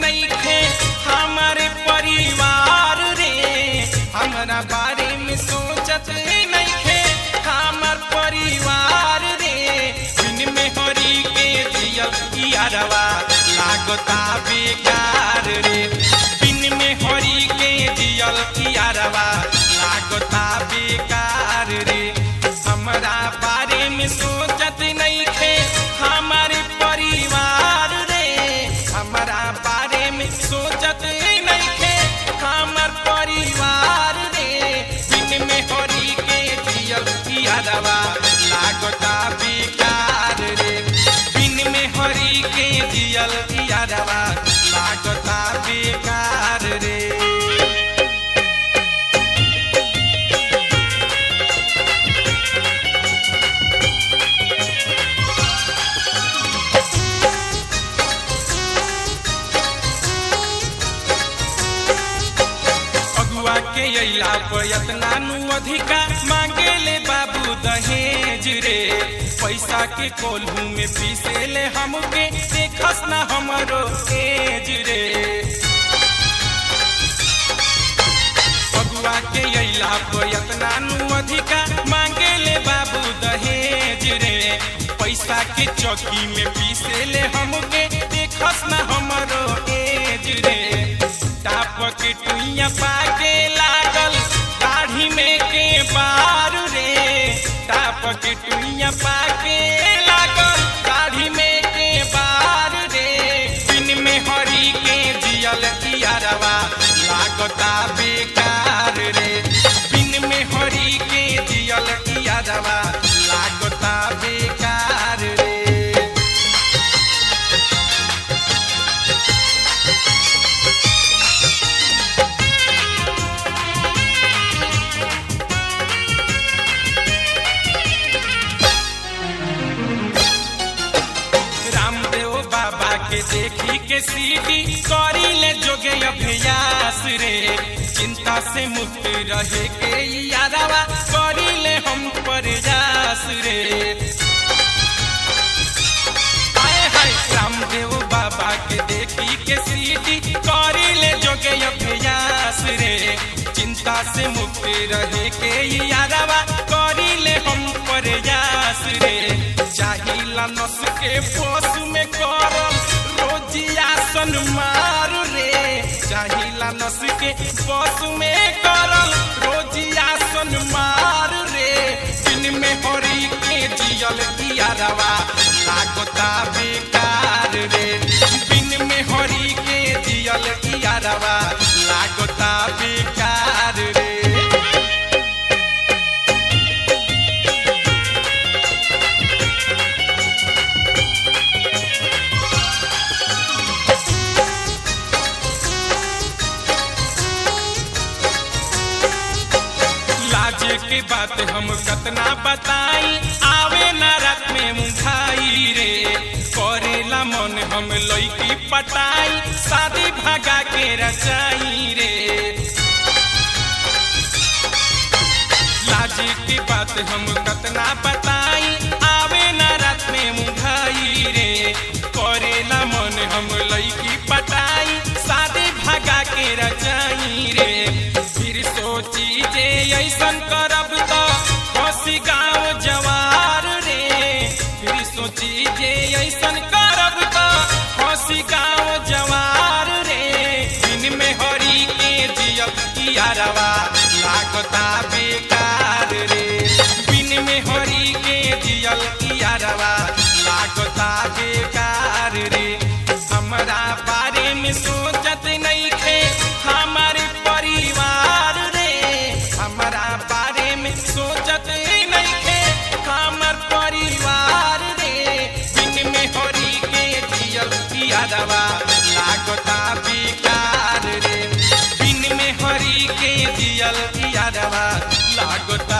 नइखे हमारे परिवार रे, हमरा बारे में सोचत नइखे हमार परिवार रे। बिन में हरी के जियल यारवा लागता बेकार रे, बिन में हरी के जियल यारवा लागता बेकार रे। हमरा बारे में सोचत नइखे हमारे परिवार रे, हमरा बारे में सोचत नइखे हमार परिवार रे। बिन में हरी के जियल यारवा लागता बेकार रे, बिन में हरी के जियल यारवा लागता बेकार रे। के अइला पयतना नु अधिका मांगे ले बाबू दहेज रे। पैसा के कोल्हू में पीसे ले हमके देखस ना हमरो एज रे। अगुआ के अइला पयतना नु अधिका मांगे ले बाबू दहेज रे। पैसा के चौकी में पीसे ले हमके देखस ना हमरो एज रे। टाप के टुइया पाके लागल दाढ़ी में के बार रे, टाप के टुइया पाके लागल दाढ़ी में के बार रे। बिन में हरी के जियल यारवा लागता बेकार रे, बिन में हरी के जियल यारवा लागता बेकार रे। के देखी के सीटी करी ले जोगे अभ्यास रे। चिंता से मुक्त रहे के यारवा करी ले हम प्रयास रे। आए हाय रामदेव बाबा के देखी के सीटी करी ले जोगे अभ्यास रे। चिंता से मुक्त रहे के यारवा करी ले हम प्रयास रे। चाहिला नस के पोस में करम रोजियासन मार रे, चाहिला नस के पोस में करम रोजियासन मार रे। बिन में हरी के जियल यारवा लागता बेकार रे, बिन में हरी के जियल यारवा लागता बेकार रे। के बात हम कतना बताई आवे ना रात में मुंखाई रे। करेला मन हम लइकी पटाई शादी भागा के रचाई रे। लाज के बात हम कतना बताई आवे ना रात में मुंखाई रे। करेला मन हम लइकी पटाई शादी भागा के रचाई रे। फिर सोची जे ऐसन करब तो हंसी गाँव जवार रे। फिर सोची जे ऐसन करब तो हंसी गाँव जवार रे। बिन में हरी के जियल यारवा लागता बेकार रे, बिन में हरी के जियल यारवा लागता बेकार रे। हमरा बारे में सोचत नइखे हमारे परिवार रे, हमरा बारे में सोचत नइखे हमार परिवार रे। बिन में हरी के जियल यारवा लागता बेकार रे, बिन में हरी के जियल यारवा लागता